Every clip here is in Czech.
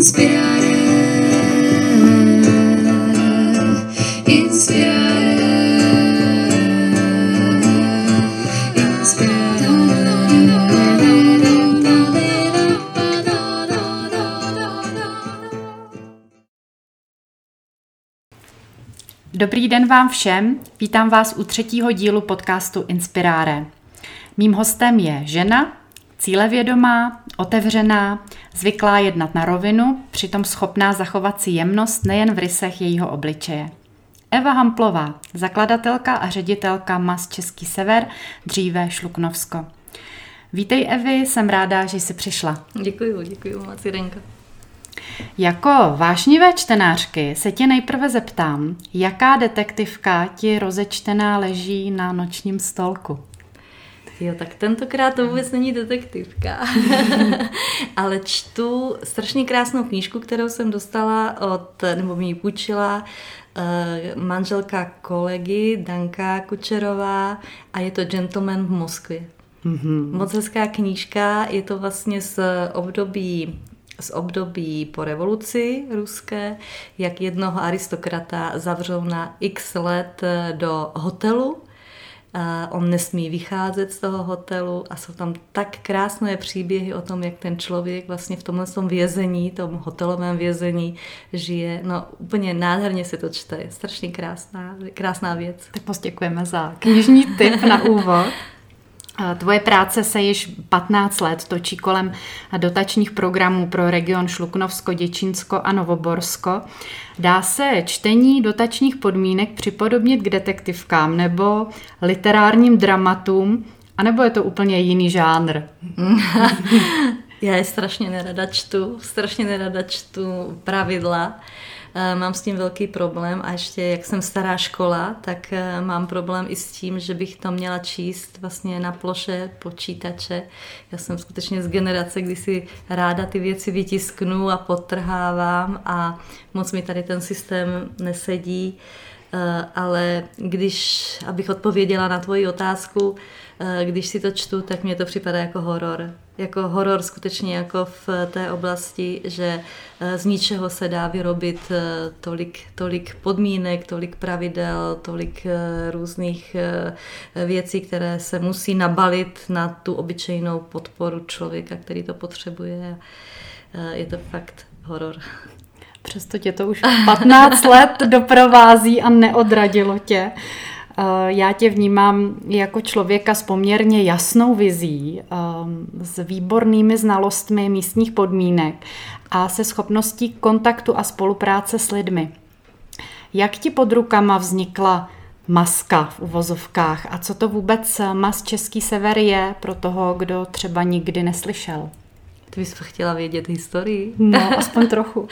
Inspirare, inspirare, Dobrý den vám všem, vítám vás u 3. dílu podcastu Inspirare. Mým hostem je žena, cílevědomá, otevřená, zvyklá jednat na rovinu, přitom schopná zachovat si jemnost nejen v rysech jejího obličeje. Eva Hamplová, zakladatelka a ředitelka MAS Český sever, dříve Šluknovsko. Vítej Evi, jsem ráda, že jsi přišla. Děkuju moc, Jirenka. Jako vášnivé čtenářky se tě nejprve zeptám, jaká detektivka ti rozečtená leží na nočním stolku? Jo, tak tentokrát to vůbec není detektivka, ale čtu strašně krásnou knížku, kterou jsem dostala nebo mi ji půjčila manželka kolegy Danka Kučerová a je to Gentleman v Moskvě. Mm-hmm. Moc hezká knížka, je to vlastně z období po revoluci ruské, jak jednoho aristokrata zavřou na x let do hotelu. On nesmí vycházet z toho hotelu a jsou tam tak krásné příběhy o tom, jak ten člověk vlastně v tomhle vězení, tom hotelovém vězení žije. No úplně nádherně se to čte, je strašně krásná věc. Tak moc děkujeme za knižní tip na úvod. Tvoje práce se již 15 let točí kolem dotačních programů pro region Šluknovsko, Děčínsko a Novoborsko. Dá se čtení dotačních podmínek připodobnit k detektivkám nebo literárním dramatům, anebo je to úplně jiný žánr? Já je strašně nerada čtu pravidla. Mám s tím velký problém a ještě jak jsem stará škola, tak mám problém i s tím, že bych to měla číst vlastně na ploše počítače. Já jsem skutečně z generace, kdy si ráda ty věci vytisknu a podtrhávám a moc mi tady ten systém nesedí. Ale abych odpověděla na tvoji otázku, když si to čtu, tak mně to připadá jako horor. Jako horor skutečně jako v té oblasti, že z ničeho se dá vyrobit tolik podmínek, tolik pravidel, tolik různých věcí, které se musí nabalit na tu obyčejnou podporu člověka, který to potřebuje. Je to fakt horor. Přesto tě to už 15 let doprovází a neodradilo tě. Já tě vnímám jako člověka s poměrně jasnou vizí, s výbornými znalostmi místních podmínek a se schopností kontaktu a spolupráce s lidmi. Jak ti pod rukama vznikla maska v uvozovkách a co to vůbec MAS Český sever je pro toho, kdo třeba nikdy neslyšel? Ty bys chtěla vědět historii? No, aspoň trochu.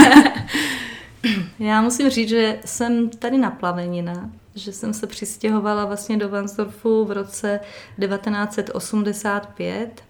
Já musím říct, že jsem tady na Plavenina, že jsem se přistěhovala vlastně do Varnsdorfu v roce 1985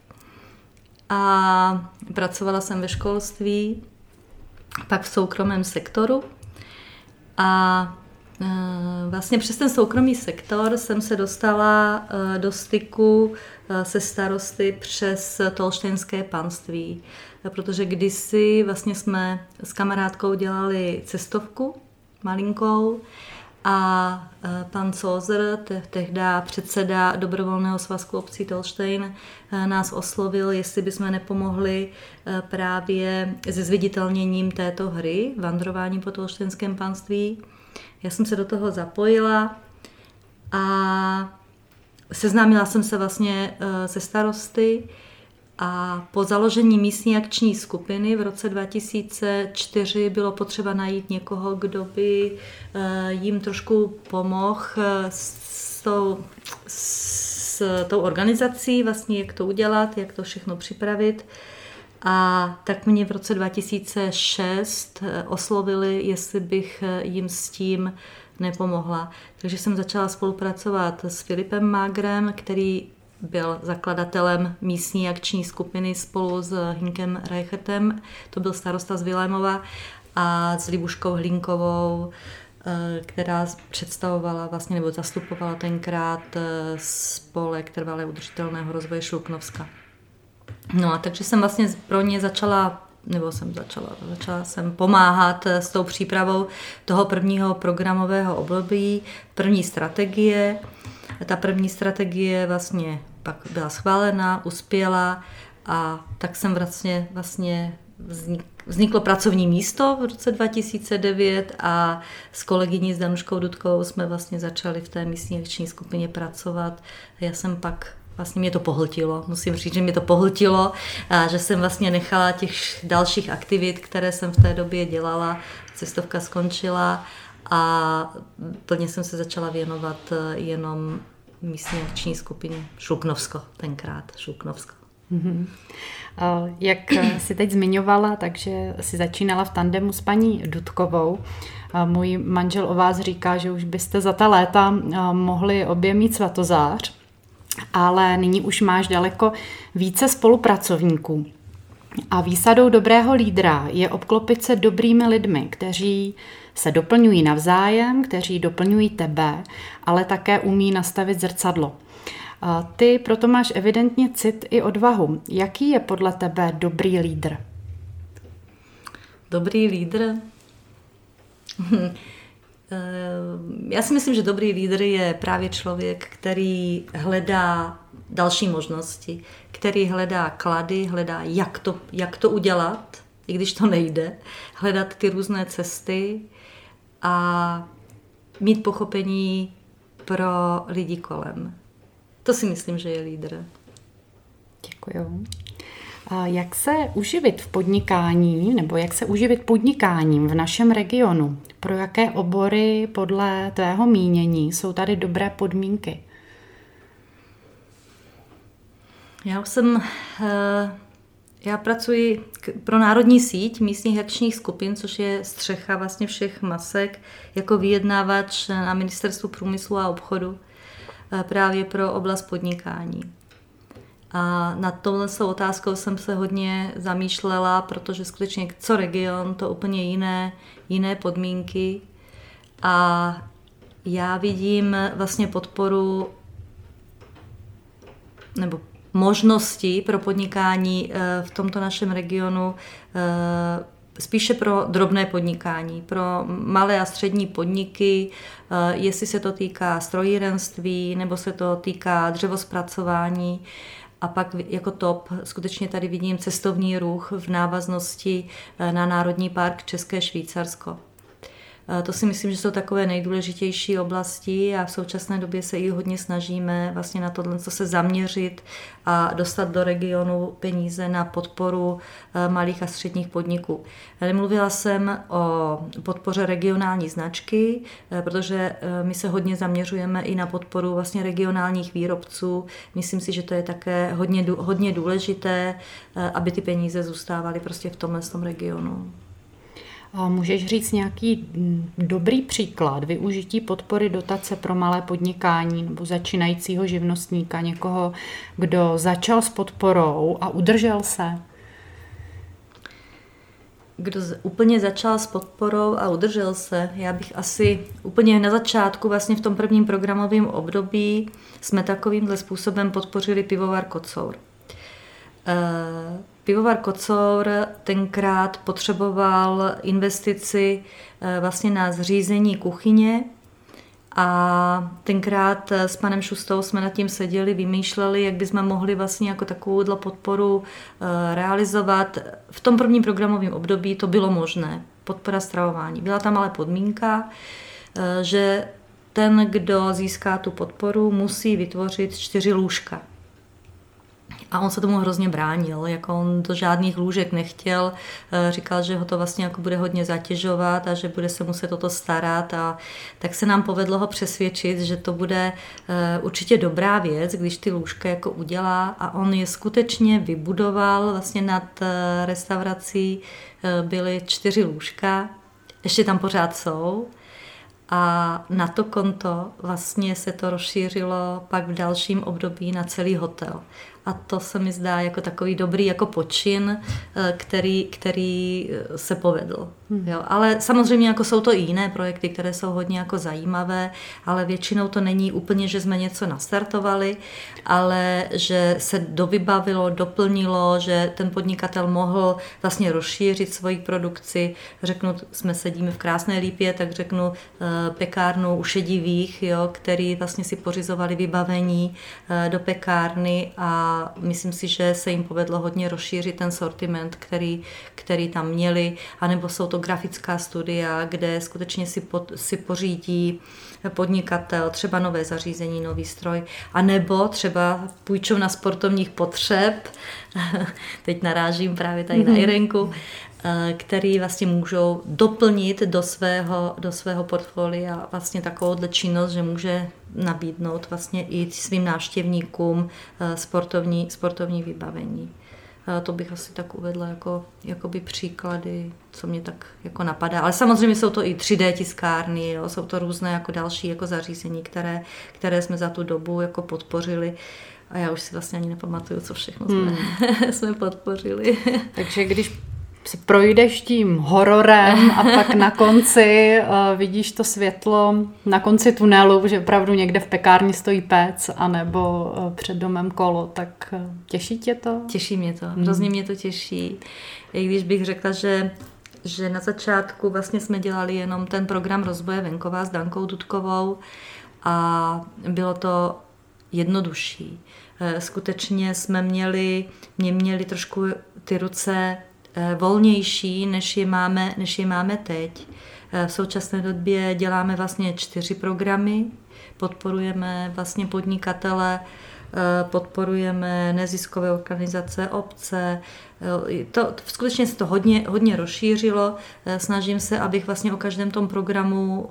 a pracovala jsem ve školství, pak v soukromém sektoru a vlastně přes ten soukromý sektor jsem se dostala do styku se starosty přes Tolštejnské panství, protože kdysi vlastně jsme s kamarádkou dělali cestovku malinkou a pan Cózer, tehdy předseda Dobrovolného svazku obcí Tolštejn, nás oslovil, jestli bychom nepomohli právě se zviditelněním této hry, vandrování po Tolštejnském panství. Já jsem se do toho zapojila a seznámila jsem se vlastně se starosty a po založení místní akční skupiny v roce 2004 bylo potřeba najít někoho, kdo by jim trošku pomohl s tou organizací, vlastně jak to udělat, jak to všechno připravit. A tak mě v roce 2006 oslovili, jestli bych jim s tím nepomohla. Takže jsem začala spolupracovat s Filipem Mágrem, který byl zakladatelem místní akční skupiny spolu s Hinkem Reichertem, to byl starosta z Vilémova, a s Libuškou Hlinkovou, která představovala vlastně, nebo zastupovala tenkrát spolek trvale udržitelného rozvoje Šluknovska. No a takže jsem vlastně pro ně začala začala jsem pomáhat s tou přípravou toho prvního programového období, první strategie. Ta první strategie vlastně pak byla schválena, uspěla a tak jsem vlastně vzniklo pracovní místo v roce 2009 a s kolegyní s Danuškou Dudkovou jsme vlastně začali v té místní akční skupině pracovat. Já jsem pak vlastně mě to pohltilo, musím říct, že mě to pohltilo a že jsem vlastně nechala těch dalších aktivit, které jsem v té době dělala. Cestovka skončila a plně jsem se začala věnovat jenom místní akční skupině Šluknovsko, tenkrát Šluknovsko. Mm-hmm. Jak jsi teď zmiňovala, takže jsi začínala v tandemu s paní Dudkovou. Můj manžel o vás říká, že už byste za ta léta mohli obě mít svatozář, ale nyní už máš daleko více spolupracovníků. A výsadou dobrého lídra je obklopit se dobrými lidmi, kteří se doplňují navzájem, kteří doplňují tebe, ale také umí nastavit zrcadlo. Ty proto máš evidentně cit i odvahu. Jaký je podle tebe dobrý lídr? Dobrý lídr? Já si myslím, že dobrý lídr je právě člověk, který hledá další možnosti, který hledá klady, hledá, jak to udělat, i když to nejde, hledat ty různé cesty a mít pochopení pro lidi kolem. To si myslím, že je lídr. Děkuju. A jak se uživit v podnikání, nebo jak se uživit podnikáním v našem regionu? Pro jaké obory podle tvého mínění jsou tady dobré podmínky? Já pracuji pro Národní síť místních akčních skupin, což je střecha vlastně všech masek, jako vyjednávač na Ministerstvu průmyslu a obchodu právě pro oblast podnikání. A nad touhle otázkou jsem se hodně zamýšlela, protože skutečně co region, to úplně jiné podmínky. A já vidím vlastně podporu nebo možnosti pro podnikání v tomto našem regionu spíše pro drobné podnikání, pro malé a střední podniky, jestli se to týká strojírenství nebo se to týká dřevozpracování. A pak jako top skutečně tady vidím cestovní ruch v návaznosti na Národní park České Švýcarsko. To si myslím, že jsou takové nejdůležitější oblasti a v současné době se i hodně snažíme vlastně na tohle se zaměřit a dostat do regionu peníze na podporu malých a středních podniků. Nemluvila jsem o podpoře regionální značky, protože my se hodně zaměřujeme i na podporu vlastně regionálních výrobců. Myslím si, že to je také hodně důležité, aby ty peníze zůstávaly prostě v tomhle regionu. Můžeš říct nějaký dobrý příklad využití podpory dotace pro malé podnikání nebo začínajícího živnostníka, někoho, kdo začal s podporou a udržel se? Kdo úplně začal s podporou a udržel se? Já bych asi úplně na začátku, vlastně v tom prvním programovém období, jsme takovýmhle způsobem podpořili pivovar Kocour. Pivovar Kocour tenkrát potřeboval investici vlastně na zřízení kuchyně a tenkrát s panem Šustou jsme nad tím seděli, vymýšleli, jak bychom mohli vlastně jako takovouhle podporu realizovat. V tom prvním programovém období to bylo možné, podpora stravování. Byla tam ale podmínka, že ten, kdo získá tu podporu, musí vytvořit 4 lůžka. A on se tomu hrozně bránil, jako on do žádných lůžek nechtěl, říkal, že ho to vlastně jako bude hodně zatěžovat a že bude se muset o to starat a tak se nám povedlo ho přesvědčit, že to bude určitě dobrá věc, když ty lůžka jako udělá a on je skutečně vybudoval, vlastně nad restaurací byly 4 lůžka, ještě tam pořád jsou. A na to konto vlastně se to rozšířilo pak v dalším období na celý hotel. a to se mi zdá jako takový dobrý jako počin, který se povedl. Jo, ale samozřejmě jako jsou to i jiné projekty, které jsou hodně jako zajímavé, ale většinou to není úplně, že jsme něco nastartovali, ale že se dovybavilo, doplnilo, že ten podnikatel mohl vlastně rozšířit svoji produkci. Řeknu, sedíme v Krásné Lípě, tak řeknu pekárnu u Šedivých, jo, který vlastně si pořizovali vybavení do pekárny a myslím si, že se jim povedlo hodně rozšířit ten sortiment, který tam měli, anebo jsou to grafická studia, kde skutečně si pořídí podnikatel třeba nové zařízení, nový stroj, anebo třeba půjčovna sportovních potřeb, teď narážím právě tady na Irenku, který vlastně můžou doplnit do svého portfolia vlastně takovouhle činnost, že může nabídnout vlastně i svým návštěvníkům sportovní vybavení. To bych asi tak uvedla jakoby příklady, co mě tak jako napadá. Ale samozřejmě jsou to i 3D tiskárny, jo, jsou to různé jako další jako zařízení, které jsme za tu dobu jako podpořili. A já už si vlastně ani nepamatuju, co všechno jsme podpořili. Takže když si projdeš tím hororem a pak na konci vidíš to světlo na konci tunelu, že opravdu někde v pekárně stojí pec anebo před domem kolo, tak těší tě to? Těší mě to, hrozně mě to těší. I když bych řekla, že na začátku vlastně jsme dělali jenom ten program rozvoje venkova s Dankou Dudkovou a bylo to jednodušší. Skutečně jsme měli trošku ty ruce volnější, než je máme teď. V současné době děláme vlastně 4 programy, podporujeme vlastně podnikatele, podporujeme neziskové organizace, obce. Skutečně se to hodně rozšířilo. Snažím se, abych vlastně o každém tom programu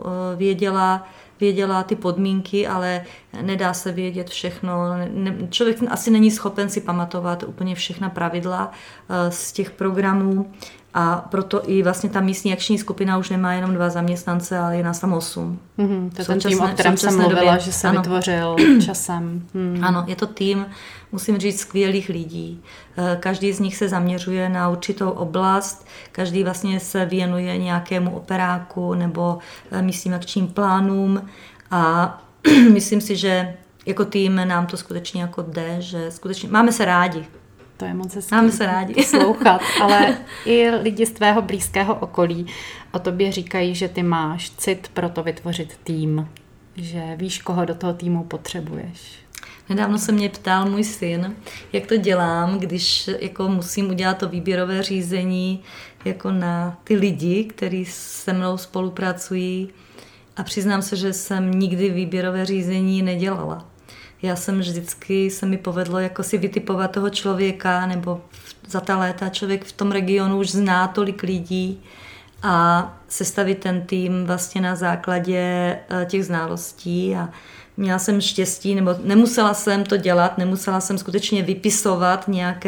věděla ty podmínky, ale nedá se vědět všechno. Člověk asi není schopen si pamatovat úplně všechna pravidla z těch programů a proto i vlastně ta místní akční skupina už nemá jenom 2 zaměstnance, ale je nás tam 8. To je ten tým, o kterém jsem mluvila, že se vytvořil časem. Ano, je to tým, musím říct, skvělých lidí. Každý z nich se zaměřuje na určitou oblast, každý vlastně se věnuje nějakému operáku nebo místním akčním plánům a myslím si, že jako tým nám to skutečně jako jde, že skutečně máme se rádi. To je moc hezký. Máme se rádi slouchat, ale i lidi z tvého blízkého okolí o tobě říkají, že ty máš cit pro to vytvořit tým, že víš, koho do toho týmu potřebuješ. Nedávno se mě ptal můj syn, jak to dělám, když jako musím udělat to výběrové řízení jako na ty lidi, kteří se mnou spolupracují a přiznám se, že jsem nikdy výběrové řízení nedělala. Já jsem vždycky, se mi povedlo jako si vytipovat toho člověka, nebo za ta léta člověk v tom regionu už zná tolik lidí a sestavit ten tým vlastně na základě těch znalostí a měla jsem štěstí, nebo nemusela jsem to dělat, nemusela jsem skutečně vypisovat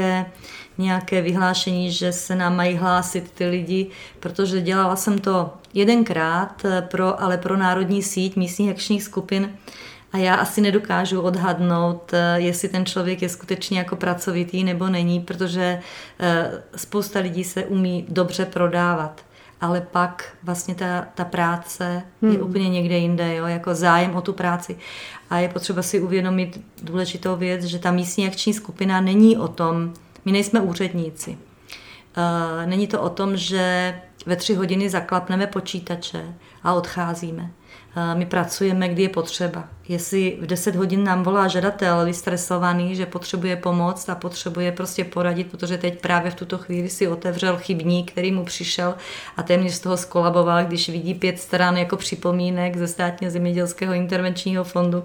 nějaké vyhlášení, že se nám mají hlásit ty lidi, protože dělala jsem to jedenkrát, ale pro národní síť místních akčních skupin a já asi nedokážu odhadnout, jestli ten člověk je skutečně jako pracovitý nebo není, protože spousta lidí se umí dobře prodávat. Ale pak vlastně ta práce je úplně někde jinde, jo, jako zájem o tu práci. A je potřeba si uvědomit důležitou věc, že ta místní akční skupina není o tom, my nejsme úředníci. Není to o tom, že ve 3 hodiny zaklapneme počítače a odcházíme. My pracujeme, kdy je potřeba. Jestli v 10 hodin nám volá žadatel vystresovaný, že potřebuje pomoct a potřebuje prostě poradit, protože teď právě v tuto chvíli si otevřel chybník, který mu přišel a téměř z toho skolaboval, když vidí 5 stran jako připomínek ze Státního zemědělského intervenčního fondu,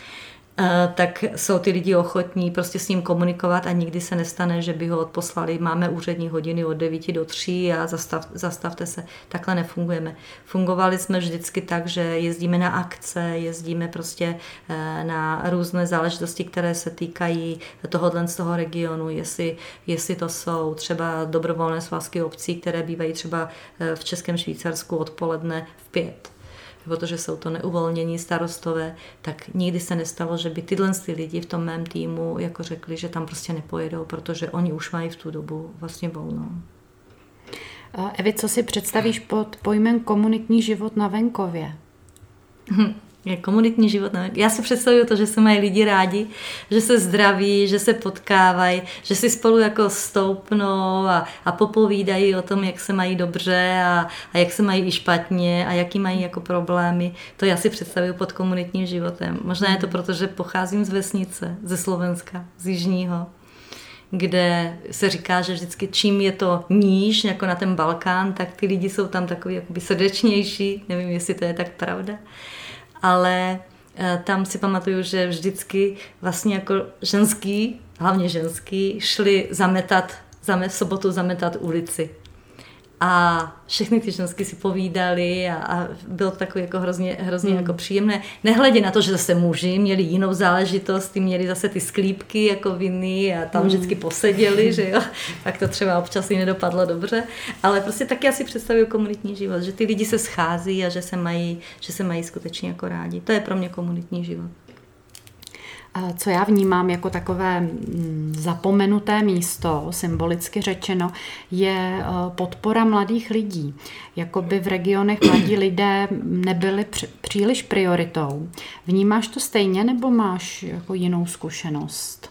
tak jsou ty lidi ochotní prostě s ním komunikovat a nikdy se nestane, že by ho odposlali. Máme úřední hodiny od 9 do 3 a zastavte se. Takhle nefungujeme. Fungovali jsme vždycky tak, že jezdíme na akce, jezdíme prostě na různé záležitosti, které se týkají z toho regionu, jestli to jsou třeba dobrovolné svazky obcí, které bývají třeba v Českém Švýcarsku odpoledne v 5. protože jsou to neuvolnění starostové, tak nikdy se nestalo, že by tyhle lidi v tom mém týmu jako řekli, že tam prostě nepojedou, protože oni už mají v tu dobu vlastně volnou. Evi, co si představíš pod pojmem komunitní život na venkově? Komunitní život. Já si představuju to, že se mají lidi rádi, že se zdraví, že se potkávají, že si spolu jako stoupnou a popovídají o tom, jak se mají dobře a jak se mají i špatně a jaký mají jako problémy. To já si představuju pod komunitním životem. Možná je to proto, že pocházím z vesnice, ze Slovenska, z jižního, kde se říká, že vždycky čím je to níž, jako na ten Balkán, tak ty lidi jsou tam takový jakoby srdečnější. Nevím, jestli to je tak pravda. Ale tam si pamatuju, že vždycky vlastně jako ženský, hlavně ženský, šli v sobotu zametat ulici. A všechny ty ženský si povídali a bylo to takový jako hrozně jako příjemné. Nehledě na to, že zase muži měli jinou záležitost, ty měli zase ty sklípky jako vinný a tam vždycky poseděli, že jo. Tak to třeba občas i nedopadlo dobře. Ale prostě taky asi představuju komunitní život, že ty lidi se schází a že se mají skutečně jako rádi. To je pro mě komunitní život. Co já vnímám jako takové zapomenuté místo, symbolicky řečeno, je podpora mladých lidí. Jakoby v regionech mladí lidé nebyli příliš prioritou. Vnímáš to stejně nebo máš jako jinou zkušenost?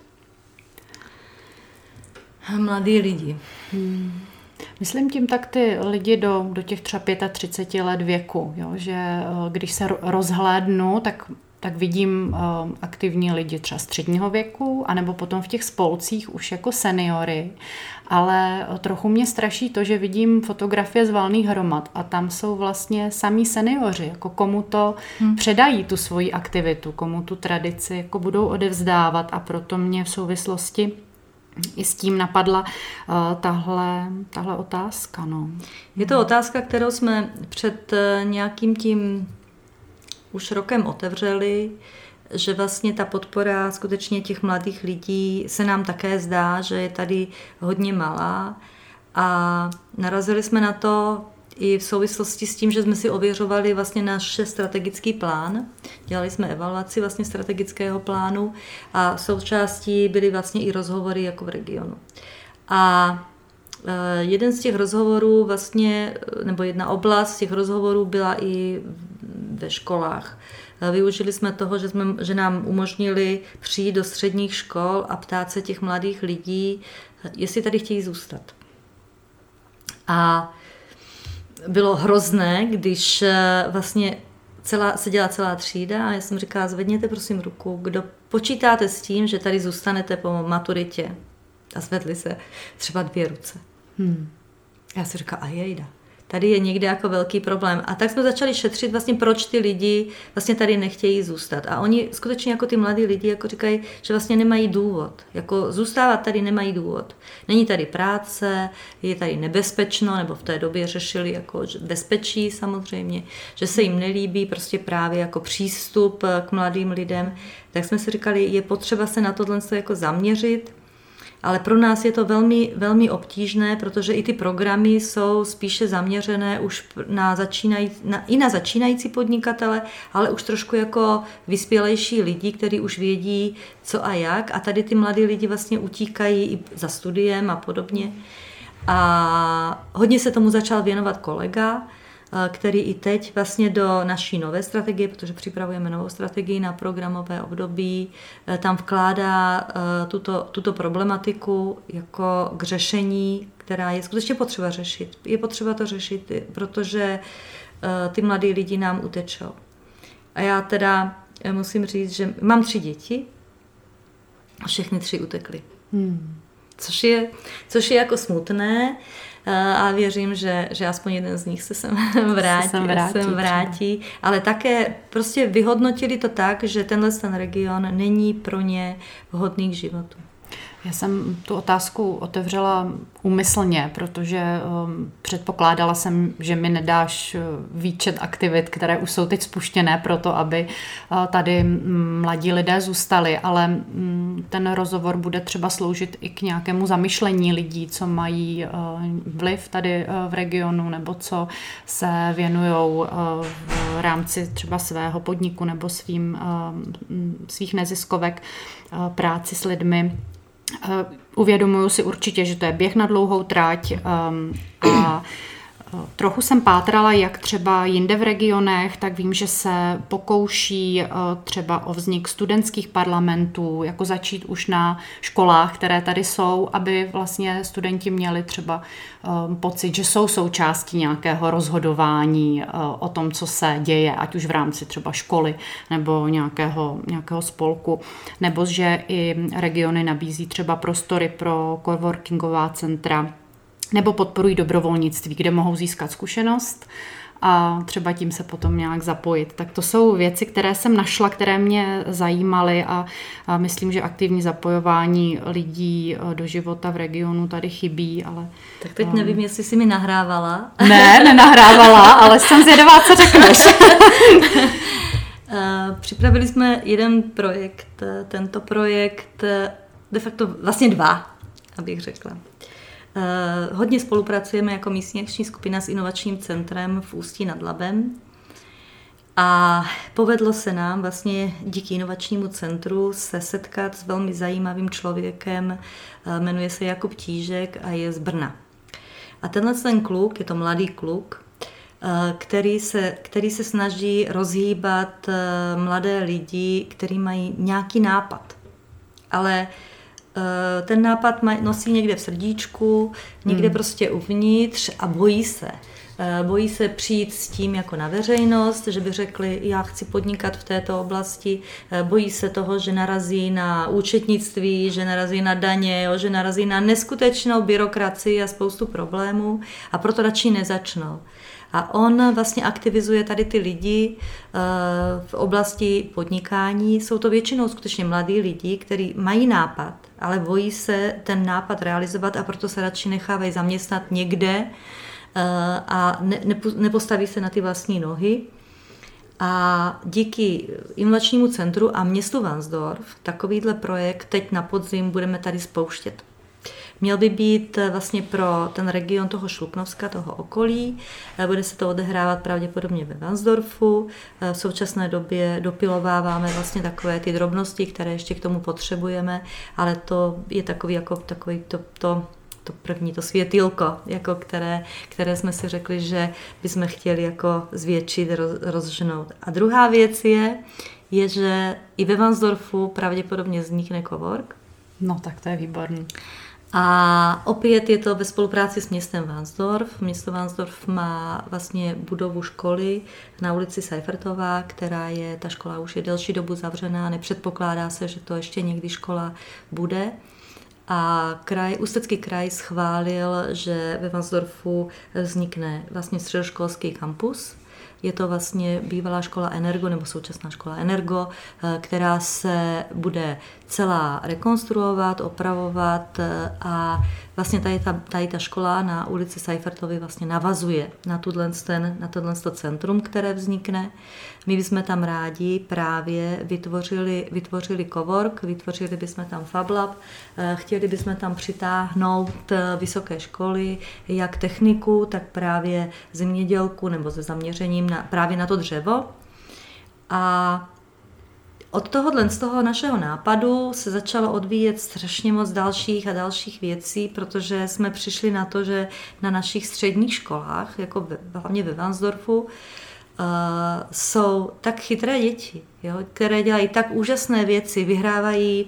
Mladí lidi. Myslím tím tak ty lidi do těch třeba 35 let věku, jo? Že když se rozhlédnu, tak vidím aktivní lidi třeba středního věku, anebo potom v těch spolcích už jako seniory. Ale trochu mě straší to, že vidím fotografie z valných hromad a tam jsou vlastně samí seniori, jako komu to předají tu svoji aktivitu, komu tu tradici jako budou odevzdávat, a proto mě v souvislosti i s tím napadla tahle otázka. No. Je to otázka, kterou jsme před nějakým tím už rokem otevřeli, že vlastně ta podpora skutečně těch mladých lidí se nám také zdá, že je tady hodně malá, a narazili jsme na to i v souvislosti s tím, že jsme si ověřovali vlastně náš strategický plán. Dělali jsme evaluaci vlastně strategického plánu a součástí byly vlastně i rozhovory jako v regionu. A jeden z těch rozhovorů vlastně, nebo jedna oblast těch rozhovorů byla i ve školách. Využili jsme toho, že nám umožnili přijít do středních škol a ptát se těch mladých lidí, jestli tady chtějí zůstat. A bylo hrozné, když vlastně seděla celá třída a já jsem říkala, zvedněte prosím ruku, kdo počítáte s tím, že tady zůstanete po maturitě. A zvedly se třeba 2 ruce. Já si říkala, a jejda. Tady je někde jako velký problém. A tak jsme začali šetřit vlastně, proč ty lidi vlastně tady nechtějí zůstat. A oni skutečně jako ty mladí lidi jako říkají, že vlastně nemají důvod. Jako zůstávat tady nemají důvod. Není tady práce, je tady nebezpečno, nebo v té době řešili jako bezpečí samozřejmě, že se jim nelíbí prostě právě jako přístup k mladým lidem. Tak jsme si říkali, je potřeba se na tohle jako zaměřit. Ale pro nás je to velmi, velmi obtížné, protože i ty programy jsou spíše zaměřené už i na začínající podnikatele, ale už trošku jako vyspělejší lidi, kteří už vědí, co a jak. A tady ty mladí lidi vlastně utíkají i za studiem a podobně. A hodně se tomu začal věnovat kolega, který i teď vlastně do naší nové strategie, protože připravujeme novou strategii na programové období, tam vkládá tuto problematiku jako k řešení, která je skutečně potřeba řešit. Je potřeba to řešit, protože ty mladí lidi nám utečou. A já teda musím říct, že mám 3 děti a všechny 3 utekly. Což je jako smutné, a věřím, že aspoň jeden z nich se sem vrátí. Ale také prostě vyhodnotili to tak, že ten region není pro ně vhodný k životu. Já jsem tu otázku otevřela úmyslně, protože předpokládala jsem, že mi nedáš výčet aktivit, které už jsou teď spuštěné pro to, aby tady mladí lidé zůstali, ale ten rozhovor bude třeba sloužit i k nějakému zamyšlení lidí, co mají vliv tady v regionu nebo co se věnujou v rámci třeba svého podniku nebo svých neziskovek práci s lidmi. Uvědomuju si určitě, že to je běh na dlouhou trať a trochu jsem pátrala, jak třeba jinde v regionech, tak vím, že se pokouší třeba o vznik studentských parlamentů, jako začít už na školách, které tady jsou, aby vlastně studenti měli třeba pocit, že jsou součástí nějakého rozhodování o tom, co se děje, ať už v rámci třeba školy nebo nějakého spolku, nebo že i regiony nabízí třeba prostory pro coworkingová centra, nebo podporují dobrovolnictví, kde mohou získat zkušenost a třeba tím se potom nějak zapojit. Tak to jsou věci, které jsem našla, které mě zajímaly a myslím, že aktivní zapojování lidí do života v regionu tady chybí. Ale tak teď nevím, jestli jsi mi nahrávala. Ne, nenahrávala, ale jsem zvědavá, co řekneš. Připravili jsme jeden projekt, tento projekt, de facto vlastně 2, abych řekla. Hodně spolupracujeme jako místní akční skupina s inovačním centrem v Ústí nad Labem a povedlo se nám vlastně díky inovačnímu centru se setkat s velmi zajímavým člověkem, jmenuje se Jakub Tížek a je z Brna. A ten kluk, je to mladý kluk, který se snaží rozhýbat mladé lidi, kteří mají nějaký nápad, ale ten nápad nosí někde v srdíčku, někde prostě uvnitř a bojí se. Bojí se přijít s tím jako na veřejnost, že by řekli, já chci podnikat v této oblasti. Bojí se toho, že narazí na účetnictví, že narazí na daně, že narazí na neskutečnou byrokracii a spoustu problémů a proto radši nezačnou. A on vlastně aktivizuje tady ty lidi v oblasti podnikání. Jsou to většinou skutečně mladí lidi, kteří mají nápad, ale bojí se ten nápad realizovat a proto se radši nechávají zaměstnat někde a nepostaví se na ty vlastní nohy. A díky inovačnímu centru a městu Varnsdorf takovýhle projekt teď na podzim budeme tady spouštět. Měl by být vlastně pro ten region toho Šluknovska, toho okolí. Bude se to odehrávat pravděpodobně ve Varnsdorfu. V současné době dopilováváme vlastně takové ty drobnosti, které ještě k tomu potřebujeme, ale to je takový to první, to světýlko, jako které jsme si řekli, že bychom chtěli jako zvětšit, rozžnout. A druhá věc je, že i ve Varnsdorfu pravděpodobně vznikne cowork. No tak to je výborný. A opět je to ve spolupráci s městem Varnsdorf. Město Varnsdorf má vlastně budovu školy na ulici Seifertová, ta škola už je delší dobu zavřená, nepředpokládá se, že to ještě někdy škola bude. A Ústecký kraj schválil, že ve Varnsdorfu vznikne vlastně středoškolský kampus. Je to vlastně bývalá škola Energo nebo současná škola Energo, která se bude celá rekonstruovat, opravovat a vlastně tady ta škola na ulici Seifertovy vlastně navazuje na tohle centrum, které vznikne. My bychom tam rádi právě vytvořili cowork, vytvořili bychom tam FabLab, chtěli bychom tam přitáhnout vysoké školy, jak techniku, tak právě zemědělku nebo se zaměřením právě na to dřevo. A od z toho našeho nápadu se začalo odvíjet strašně moc dalších a dalších věcí, protože jsme přišli na to, že na našich středních školách, jako hlavně ve Varnsdorfu, jsou tak chytré děti, které dělají tak úžasné věci, vyhrávají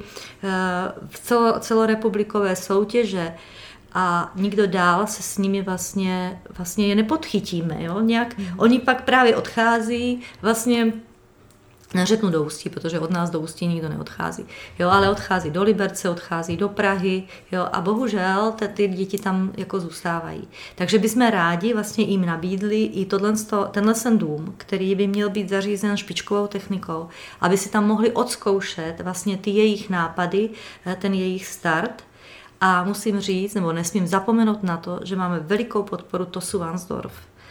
celorepublikové soutěže a nikdo dál se s nimi vlastně je nepodchytíme. Oni pak právě odchází vlastně neřeknu do Ústí, protože od nás do Ústí nikdo neodchází, jo, ale odchází do Liberce, odchází do Prahy, jo, a bohužel ty děti tam jako zůstávají. Takže bychom rádi vlastně jim nabídli i tenhle dům, který by měl být zařízen špičkovou technikou, aby si tam mohli odzkoušet vlastně ty jejich nápady, ten jejich start. A musím říct, nebo nesmím zapomenout na to, že máme velikou podporu TOSu Varnsdorf.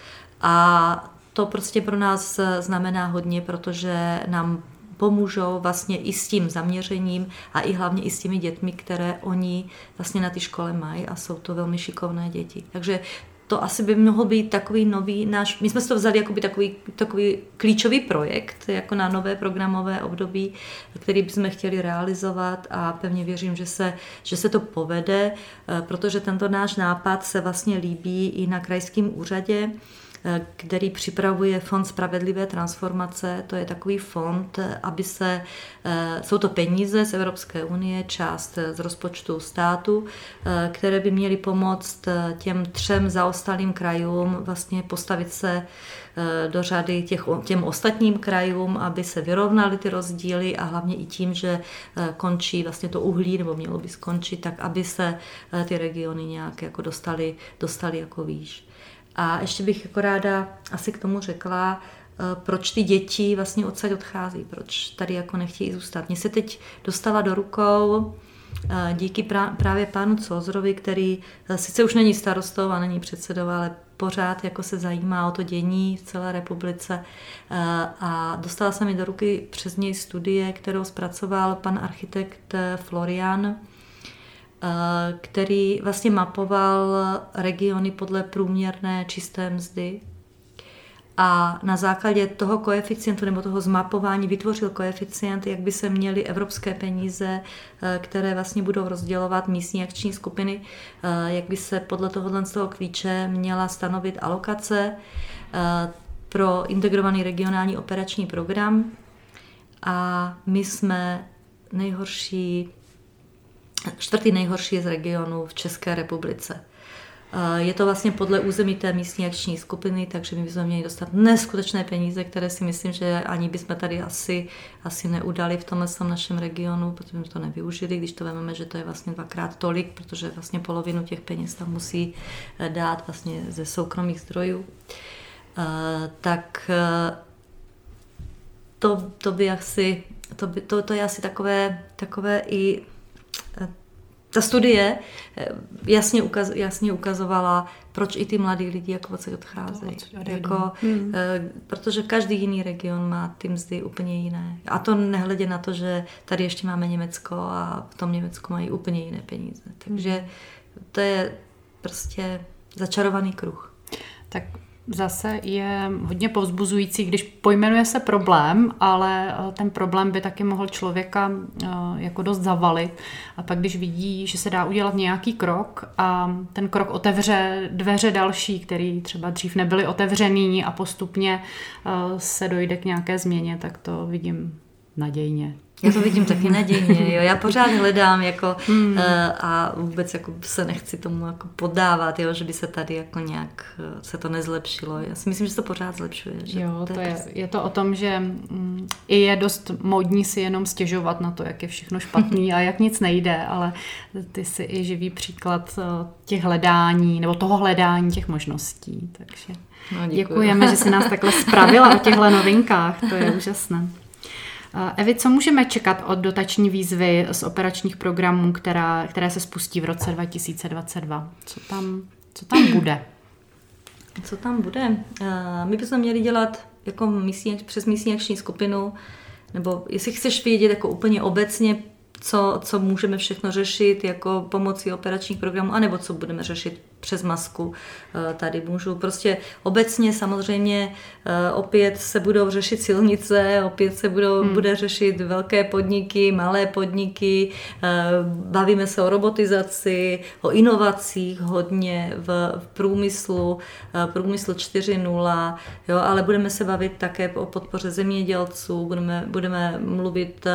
A to prostě pro nás znamená hodně, protože nám pomůžou vlastně i s tím zaměřením a i hlavně i s těmi dětmi, které oni vlastně na té škole mají a jsou to velmi šikovné děti. Takže to asi by mohl být takový nový náš, my jsme si to vzali jako by takový klíčový projekt, jako na nové programové období, který bychom chtěli realizovat a pevně věřím, že se to povede, protože tento náš nápad se vlastně líbí i na krajském úřadě, který připravuje Fond spravedlivé transformace. To je takový fond, aby jsou to peníze z Evropské unie, část z rozpočtu státu, které by měly pomoct těm 3 zaostalým krajům vlastně postavit se do řady těm ostatním krajům, aby se vyrovnaly ty rozdíly a hlavně i tím, že končí vlastně to uhlí, nebo mělo by skončit, tak aby se ty regiony nějak jako dostali jako výš. A ještě bych jako ráda asi k tomu řekla, proč ty děti vlastně odsaď odchází, proč tady jako nechtějí zůstat. Mně se teď dostala do rukou díky právě pánu Cózrovi, který sice už není starostou a není předsedou, ale pořád jako se zajímá o to dění v celé republice. A dostala se mi do ruky přes něj studie, kterou zpracoval pan architekt Florian, který vlastně mapoval regiony podle průměrné čisté mzdy a na základě toho koeficientu nebo toho zmapování vytvořil koeficient, jak by se měly evropské peníze, které vlastně budou rozdělovat místní akční skupiny, jak by se podle tohoto klíče měla stanovit alokace pro integrovaný regionální operační program. A my jsme čtvrtý nejhorší z regionů v České republice. Je to vlastně podle území té místní akční skupiny, takže my bychom měli dostat neskutečné peníze, které si myslím, že ani bychom tady asi neudali v tomhle našem regionu, protože jsme to nevyužili, když to vezmeme, že to je vlastně 2x tolik, protože vlastně polovinu těch peněz tam musí dát vlastně ze soukromých zdrojů. Tak to by asi, to je asi takové i ta studie jasně ukazovala, proč i ty mladí lidi jako odsaď odcházejí. Protože každý jiný region má ty mzdy úplně jiné. A to nehledě na to, že tady ještě máme Německo a v tom Německu mají úplně jiné peníze. Takže to je prostě začarovaný kruh. Tak zase je hodně povzbuzující, když pojmenuje se problém, ale ten problém by taky mohl člověka jako dost zavalit. A pak, když vidí, že se dá udělat nějaký krok a ten krok otevře dveře další, které třeba dřív nebyly otevřený a postupně se dojde k nějaké změně, tak to vidím nadějně. Já to vidím taky nadějně, jo. Já pořád hledám jako, a vůbec jako se nechci tomu jako poddávat, jo, že by se tady jako nějak se to nezlepšilo. Já si myslím, že se to pořád zlepšuje. Že jo, je to o tom, že i je dost módní si jenom stěžovat na to, jak je všechno špatný a jak nic nejde, ale ty jsi i živý příklad těch hledání, nebo toho hledání těch možností. Takže děkujeme, že jsi nás takhle spravila o těchto novinkách, to je úžasné. Evi, co můžeme čekat od dotační výzvy z operačních programů, které se spustí v roce 2022? Co tam bude? Co tam bude? My bychom měli dělat jako přes místní akční skupinu, nebo jestli chceš vědět jako úplně obecně, co můžeme všechno řešit jako pomocí operačních programů, anebo co budeme řešit přes masku. Tady můžu prostě obecně samozřejmě opět se budou řešit silnice, opět se bude řešit velké podniky, malé podniky, bavíme se o robotizaci, o inovacích hodně v průmyslu 4.0, jo, ale budeme se bavit také o podpoře zemědělců, budeme mluvit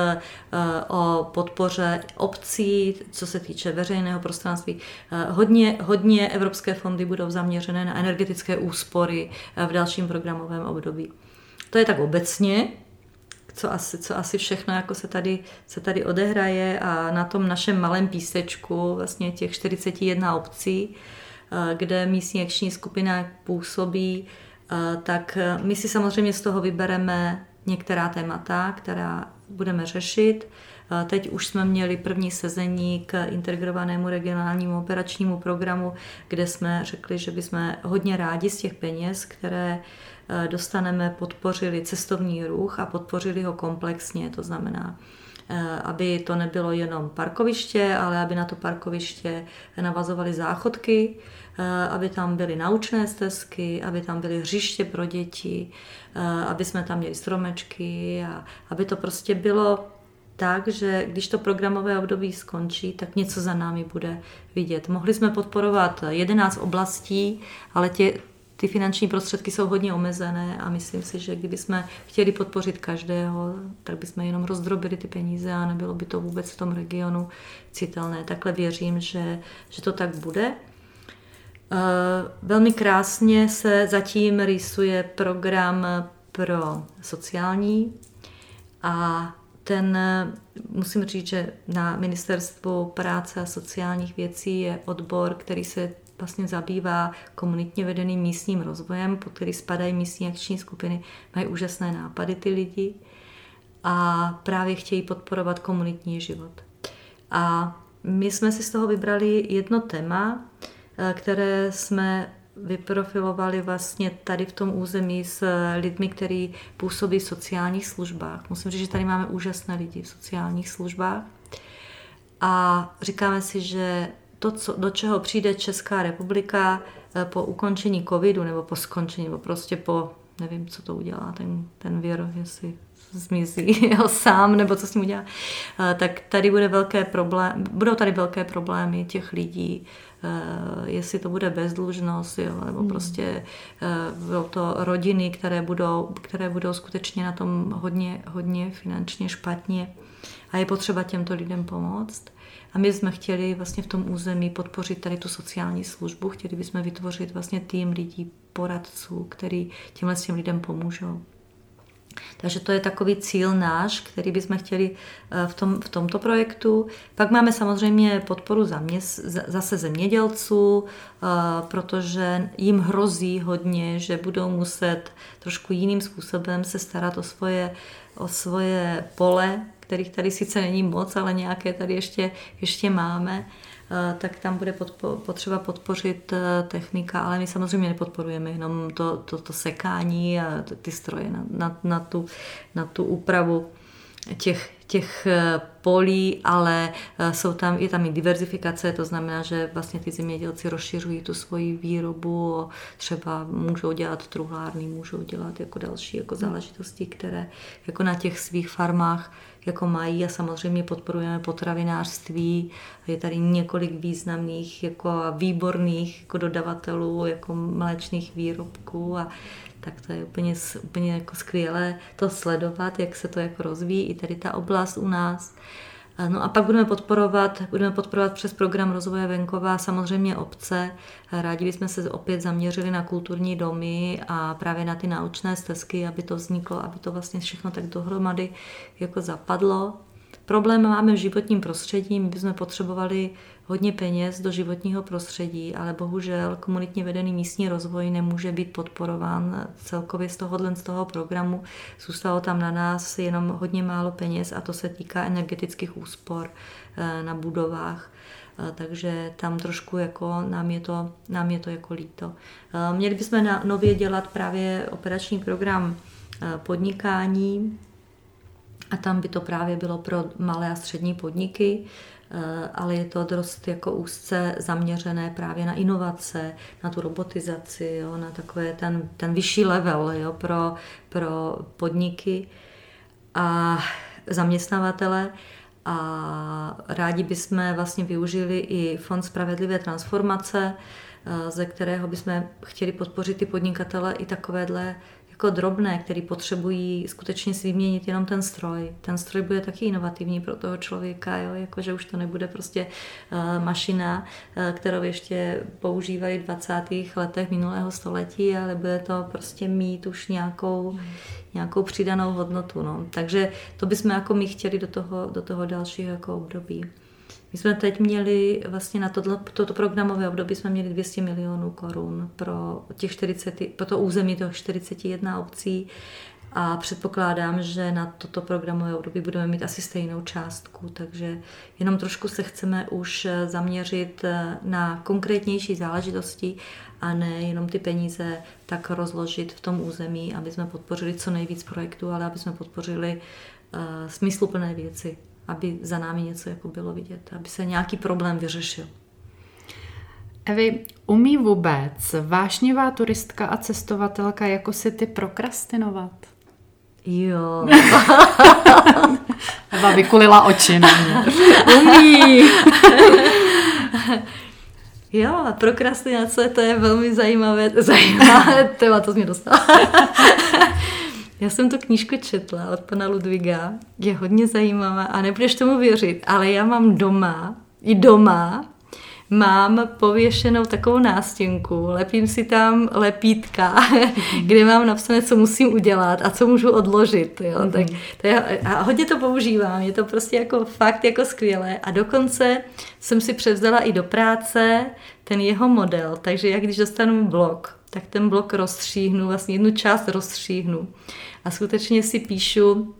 o podpoře obcí, co se týče veřejného prostranství. Hodně evropské fondy budou zaměřené na energetické úspory v dalším programovém období. To je tak obecně. co asi všechno jako se tady odehraje a na tom našem malém písečku vlastně těch 41 obcí, kde místní akční skupina působí, tak my si samozřejmě z toho vybereme některá témata, která budeme řešit. Teď už jsme měli první sezení k integrovanému regionálnímu operačnímu programu, kde jsme řekli, že bychom hodně rádi z těch peněz, které dostaneme, podpořili cestovní ruch a podpořili ho komplexně, to znamená, aby to nebylo jenom parkoviště, ale aby na to parkoviště navazovaly záchodky, aby tam byly naučné stezky, aby tam byly hřiště pro děti, aby jsme tam měli stromečky a aby to prostě bylo tak, že když to programové období skončí, tak něco za námi bude vidět. Mohli jsme podporovat 11 oblastí, ale ty finanční prostředky jsou hodně omezené a myslím si, že kdybychom chtěli podpořit každého, tak bychom jenom rozdrobili ty peníze a nebylo by to vůbec v tom regionu citelné. Takhle věřím, že to tak bude. Velmi krásně se zatím rýsuje program pro sociální a ten, musím říct, že na Ministerstvu práce a sociálních věcí je odbor, který se vlastně zabývá komunitně vedeným místním rozvojem, pod který spadají místní akční skupiny, mají úžasné nápady ty lidi a právě chtějí podporovat komunitní život. A my jsme si z toho vybrali jedno téma, které jsme vyprofilovali vlastně tady v tom území s lidmi, kteří působí v sociálních službách. Musím říct, že tady máme úžasné lidi v sociálních službách a říkáme si, že to, do čeho přijde Česká republika po ukončení covidu nebo po skončení, nebo prostě po, nevím, co to udělá ten vir, jestli zmizí ho sám, nebo co s ním udělá, tak tady budou tady velké problémy těch lidí, jestli to bude bezdlužnost, jo, nebo prostě budou to rodiny, které budou skutečně na tom hodně finančně špatně a je potřeba těmto lidem pomoct. A my jsme chtěli vlastně v tom území podpořit tady tu sociální službu, chtěli bychom vytvořit vlastně tým lidí, poradců, který těm lidem pomůžou. Takže to je takový cíl náš, který bychom chtěli v tomto projektu. Pak máme samozřejmě podporu zase zemědělců, protože jim hrozí hodně, že budou muset trošku jiným způsobem se starat o svoje pole, kterých tady sice není moc, ale nějaké tady ještě máme, tak tam bude potřeba podpořit technika, ale my samozřejmě nepodporujeme jenom to sekání a ty stroje na tu úpravu těch polí, ale je tam i diverzifikace, to znamená, že vlastně ty zemědělci rozšiřují tu svoji výrobu, třeba můžou dělat truhlárny, můžou dělat jako další jako záležitosti, které jako na těch svých farmách jako mají a samozřejmě podporujeme potravinářství. Je tady několik významných jako a výborných jako dodavatelů jako mléčných výrobků a tak to je úplně jako skvělé to sledovat, jak se to jako rozvíjí i tady ta oblast u nás. No a pak budeme podporovat přes program rozvoje venkova samozřejmě obce. Rádi bychom se opět zaměřili na kulturní domy a právě na ty naučné stezky, aby to vzniklo, aby to vlastně všechno tak dohromady jako zapadlo. Problém máme v životním prostředí, my bychom potřebovali hodně peněz do životního prostředí, ale bohužel komunitně vedený místní rozvoj nemůže být podporován celkově z toho programu. Zůstalo tam na nás jenom hodně málo peněz a to se týká energetických úspor na budovách. Takže tam trošku jako nám je to jako líto. Měli bychom nově dělat právě operační program podnikání, a tam by to právě bylo pro malé a střední podniky, ale je to dost jako úzce zaměřené právě na inovace, na tu robotizaci, jo, na takové ten vyšší level, jo, pro podniky a zaměstnavatele. A rádi bychom vlastně využili i Fond spravedlivé transformace, ze kterého bychom chtěli podpořit ty podnikatele i takovéhle jako drobné, které potřebují skutečně si vyměnit jenom ten stroj. Ten stroj bude taky inovativní pro toho člověka, jo? Jakože už to nebude prostě mašina, kterou ještě používají v 20. letech minulého století, ale bude to prostě mít už nějakou přidanou hodnotu. No. Takže to bychom jako my chtěli do toho dalšího jako období. My jsme teď měli vlastně na toto programové období jsme měli 200 milionů korun pro to území těch 41 obcí a předpokládám, že na toto programové období budeme mít asi stejnou částku, takže jenom trošku se chceme už zaměřit na konkrétnější záležitosti a ne jenom ty peníze tak rozložit v tom území, aby jsme podpořili co nejvíc projektů, ale aby jsme podpořili smysluplné věci, aby za námi něco jako bylo vidět, aby se nějaký problém vyřešil. Evi, umí vůbec vášnivá turistka a cestovatelka jako si ty prokrastinovat? Jo. Eva vykulila oči na mě. Umí. Jo, a prokrastinace, to je velmi zajímavé téma, to jsi mě dostala. Já jsem tu knížku četla od pana Ludwiga, je hodně zajímavá a nebudeš tomu věřit, ale já mám doma mám pověšenou takovou nástěnku, lepím si tam lepítka, kde mám napsané, co musím udělat a co můžu odložit. Jo? Tak a hodně to používám, je to prostě jako fakt jako skvělé a dokonce jsem si převzala i do práce ten jeho model, takže já když dostanu blok, tak ten blok rozstříhnu, vlastně jednu část rozstříhnu a skutečně si píšu,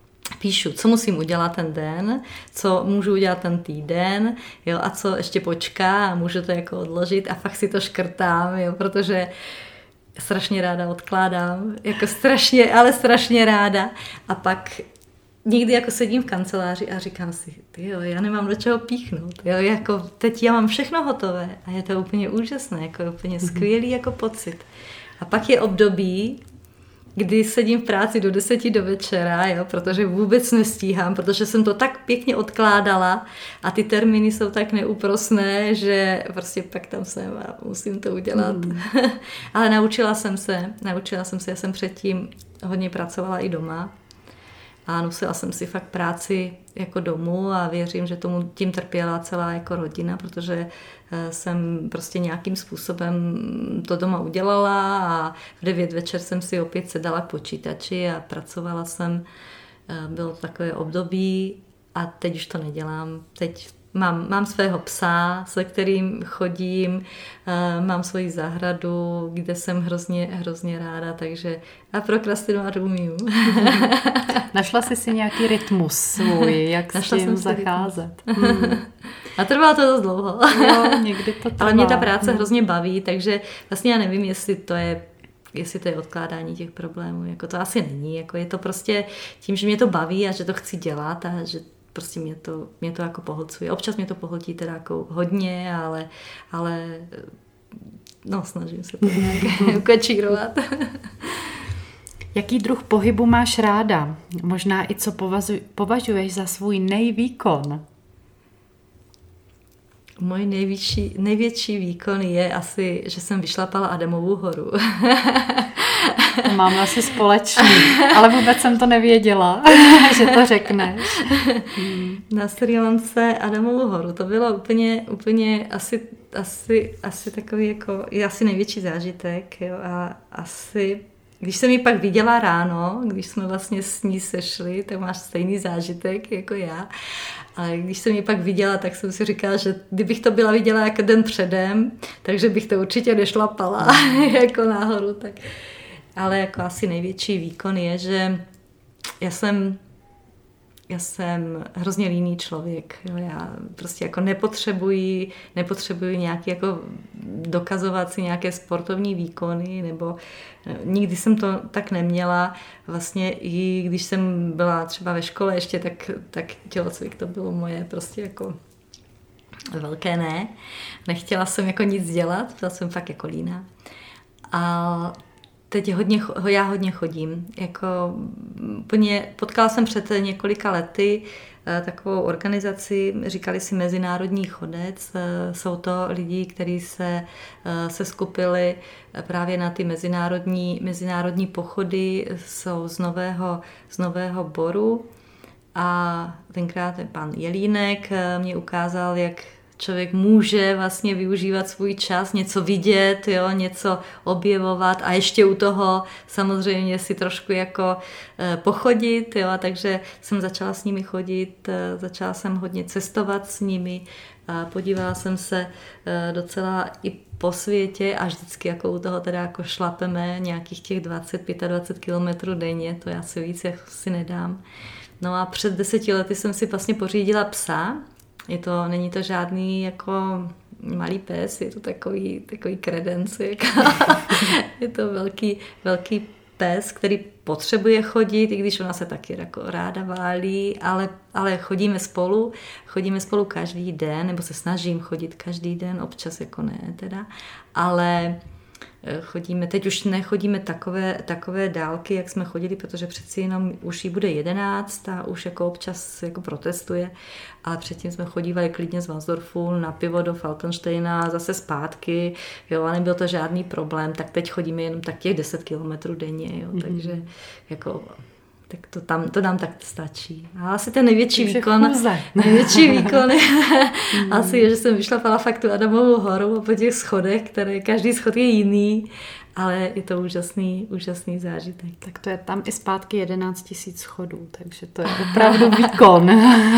co musím udělat ten den, co můžu udělat ten týden, jo, a co ještě počká a můžu to jako odložit a fakt si to škrtám, jo, protože strašně ráda odkládám, jako strašně ráda a pak někdy jako sedím v kanceláři a říkám si, tyjo, já nemám do čeho píchnout, jo, jako teď já mám všechno hotové a je to úplně úžasné, jako úplně skvělý jako pocit. A pak je období, kdy sedím v práci do 10 do večera, jo, protože vůbec nestíhám, protože jsem to tak pěkně odkládala a ty termíny jsou tak neúprosné, že prostě pak tam jsem a musím to udělat. Ale naučila jsem se, já jsem předtím hodně pracovala i doma a nosila jsem si fakt práci jako domů a věřím, že tím trpěla celá jako rodina, protože jsem prostě nějakým způsobem to doma udělala a v 9 večer jsem si opět sedala k počítači a pracovala jsem. Bylo to takové období a teď už to nedělám. Teď mám svého psa, se kterým chodím, mám svoji zahradu, kde jsem hrozně ráda, takže a prokrastinovat umím. Našla jsi si nějaký rytmus svůj, jak s tím zacházet? A trvalo to dost dlouho. Jo, někdy to trvá. Ale mě ta práce hrozně baví, takže vlastně já nevím, jestli to je odkládání těch problémů. Jako to asi není. Jako je to prostě tím, že mě to baví a že to chci dělat a že prostě mě to jako pohlcuje. Občas mě to pohltí teda jako hodně, ale no, snažím se to nějak ukačírovat. Jaký druh pohybu máš ráda? Možná i co považuješ za svůj nejvýkon? Můj největší výkon je asi, že jsem vyšlapala Adamovu horu. To máme asi společný, ale vůbec jsem to nevěděla, že to řekneš. Na Srí Lance Adamovu horu, to bylo úplně asi takový jako, je asi největší zážitek, jo, a asi, když jsem ji pak viděla ráno, když jsme vlastně s ní sešli, tak máš stejný zážitek jako já, ale když jsem ji pak viděla, tak jsem si říkala, že kdybych to byla viděla jako den předem, takže bych to určitě nešlapala jako nahoru, tak. Ale jako asi největší výkon je, že já jsem hrozně líný člověk. Jo. Já prostě jako nepotřebuji nějaký jako dokazovat si nějaké sportovní výkony, nebo nikdy jsem to tak neměla. Vlastně i když jsem byla třeba ve škole ještě, tak tělocvik to bylo moje prostě jako velké ne. Nechtěla jsem jako nic dělat, byla jsem fakt jako líná. A teď já hodně chodím. Jako potkala jsem před několika lety takovou organizaci, říkali si Mezinárodní chodec. Jsou to lidi, kteří se skupili právě na ty mezinárodní pochody, jsou z Nového Boru. A tenkrát pan Jelínek mě ukázal, jak člověk může vlastně využívat svůj čas, něco vidět, jo, něco objevovat a ještě u toho samozřejmě si trošku jako pochodit, jo, takže jsem začala s nimi chodit, začala jsem hodně cestovat s nimi, podívala jsem se docela i po světě a vždycky jako u toho teda jako šlapeme nějakých těch 20-25 kilometrů denně, to já si víc si nedám. No a před 10 lety jsem si vlastně pořídila psa. Není to žádný jako malý pes, je to takový kredenci. Je to velký pes, který potřebuje chodit, i když ona se taky jako ráda válí, ale chodíme spolu každý den, nebo se snažím chodit každý den, občas jako ne teda, ale teď už nechodíme takové dálky, jak jsme chodili, protože přeci jenom už jí bude 11 a už jako občas jako protestuje, ale předtím jsme chodívali klidně z Varnsdorfu na pivo do Falkensteina a zase zpátky, jo, a nebyl to žádný problém, tak teď chodíme jenom tak těch 10 kilometrů denně, jo, takže jako tak to nám tak stačí. A asi ten největší výkon je asi, že jsem vyšlapala fakt tu Adamovu horu a po těch schodech, které každý schod je jiný, ale je to úžasný zážitek. Tak to je tam i zpátky 11 000 schodů, takže to je opravdu výkon.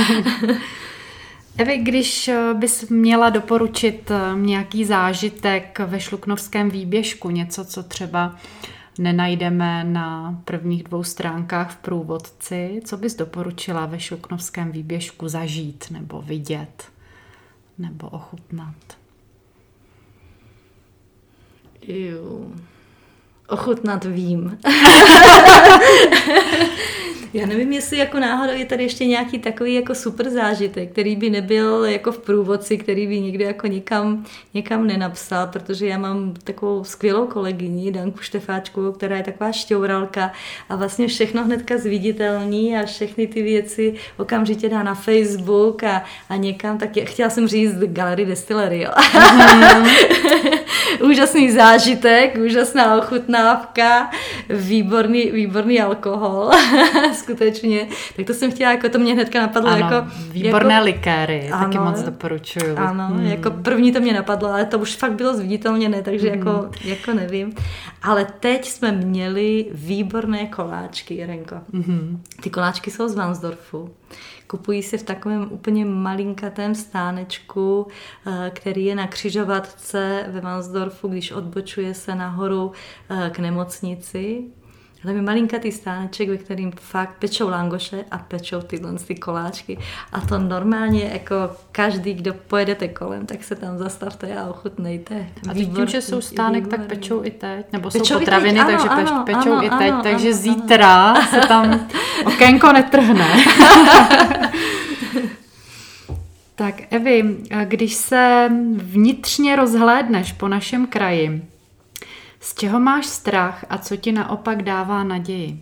Evi, když bys měla doporučit nějaký zážitek ve Šluknovském výběžku, něco, co třeba nenajdeme na prvních 2 stránkách v průvodci, co bys doporučila ve Šluknovském výběžku zažít nebo vidět nebo ochutnat? Ochutnat vím. Já nevím, jestli jako náhodou je tady ještě nějaký takový jako super zážitek, který by nebyl jako v průvodci, který by někdo jako někam nenapsal, protože já mám takovou skvělou kolegyni, Danku Štefáčkovou, která je taková šťouralka a vlastně všechno hnedka zviditelní a všechny ty věci okamžitě dá na Facebook a někam, tak chtěla jsem říct Galerie Distillery, jo. Úžasný zážitek, úžasná ochutnávka, výborný alkohol, skutečně. Tak to jsem chtěla, jako to mě hnedka napadlo. Ano, jako výborné likéry, taky moc doporučuju. Ano, jako první to mě napadlo, ale to už fakt bylo zviditelněné, takže jako nevím. Ale teď jsme měli výborné koláčky, Jirenko. Ty koláčky jsou z Varnsdorfu. Kupují se v takovém úplně malinkatém stánečku, který je na křižovatce ve Varnsdorfu, když odbočuje se nahoru k nemocnici. Tam je malinkatý stáneček, ve kterým fakt pečou langoše a pečou ty koláčky. A to normálně jako každý, kdo pojedete kolem, tak se tam zastavte a ochutnejte. A teď tím, že jsou stánek, tak pečou i teď. Nebo jsou potraviny, takže pečou i teď. Takže zítra se tam okénko netrhne. Tak Evi, když se vnitřně rozhlédneš po našem kraji, z čeho máš strach a co ti naopak dává naději?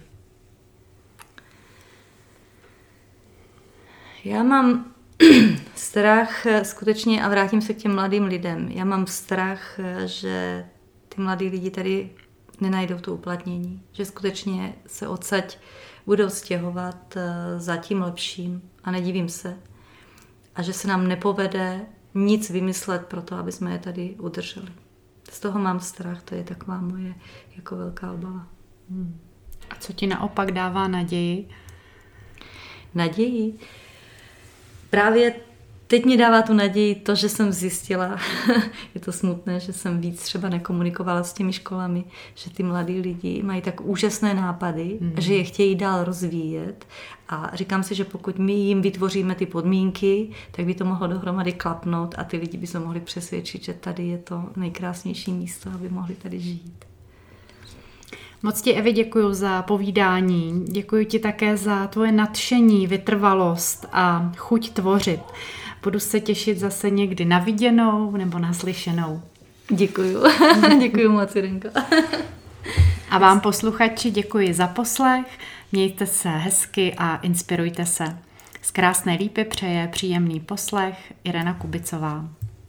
Já mám strach skutečně, a vrátím se k těm mladým lidem, já mám strach, že ty mladí lidi tady nenajdou to uplatnění, že skutečně se odsaď budou stěhovat za tím lepším a nedivím se. A že se nám nepovede nic vymyslet pro to, aby jsme je tady udrželi. Z toho mám strach, to je taková moje jako velká obava. A co ti naopak dává naději? Naději? Právě teď mi dává tu naději to, že jsem zjistila, je to smutné, že jsem víc třeba nekomunikovala s těmi školami, že ty mladí lidi mají tak úžasné nápady, že je chtějí dál rozvíjet a říkám si, že pokud my jim vytvoříme ty podmínky, tak by to mohlo dohromady klapnout a ty lidi by se mohli přesvědčit, že tady je to nejkrásnější místo, aby mohli tady žít. Moc ti, Evi, děkuji za povídání. Děkuji ti také za tvoje nadšení, vytrvalost a chuť tvořit. Budu se těšit zase někdy na viděnou nebo na slyšenou. Děkuji. Děkuji moc, Jirenko. A vám posluchači děkuji za poslech, mějte se hezky a inspirujte se. Z Krásné lípy přeje příjemný poslech Irena Kubicová.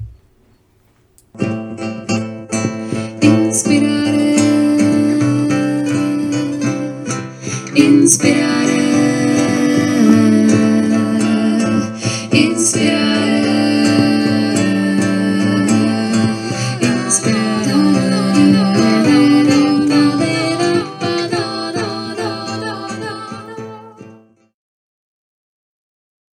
Inspirare, inspirare, inspirare.